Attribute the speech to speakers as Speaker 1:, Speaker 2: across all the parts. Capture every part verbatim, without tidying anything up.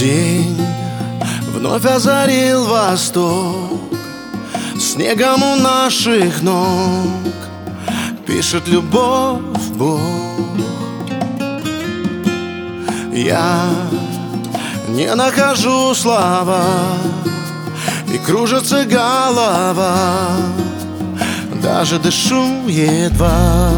Speaker 1: День вновь озарил восток, снегом у наших ног пишет любовь Бог. Я не нахожу слова, и кружится голова, даже дышу едва.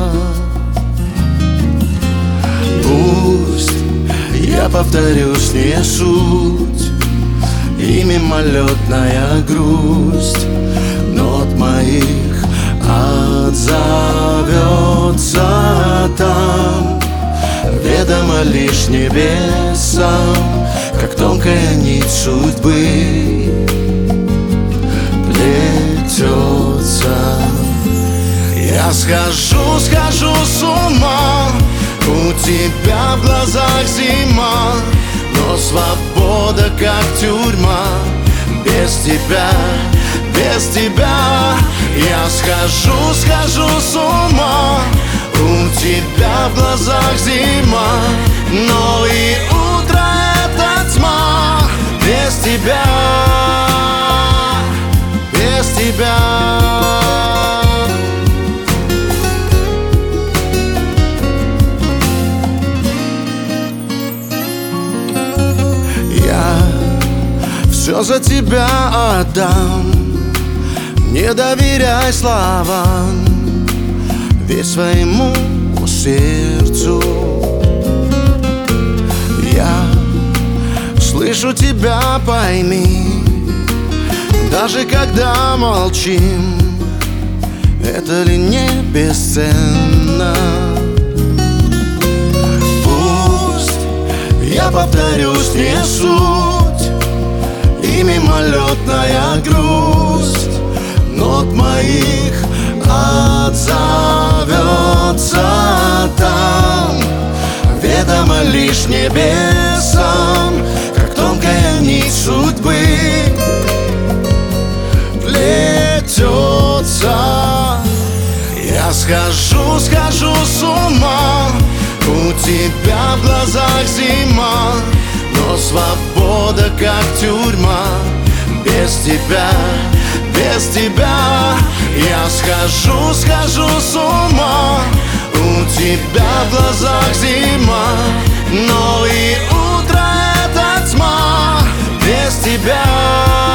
Speaker 1: Пусть я повторюсь, не суть и мимолетная грусть нот моих отзовется там, ведомо лишь небесам, как тонкая нить судьбы плетется. Я схожу, схожу с ума, у тебя в глазах зима, но свобода как тюрьма. Без тебя, без тебя я схожу, схожу с ума. У тебя в глазах зима, но и утро это тьма. Без тебя, без тебя. Все за тебя отдам, не доверяй словам, ведь своему сердцу. Я слышу тебя, пойми, даже когда молчим, это ли не бесценно? Пусть я повторюсь, не суть и мимолетная грусть нот моих отзовется там, ведомо лишь небесам, как тонкая нить судьбы плетется. Я схожу, схожу с ума, у тебя в глазах зима, но свобода как тюрьма. Без тебя, без тебя я схожу, схожу с ума. У тебя в глазах зима, но и утро это тьма. Без тебя.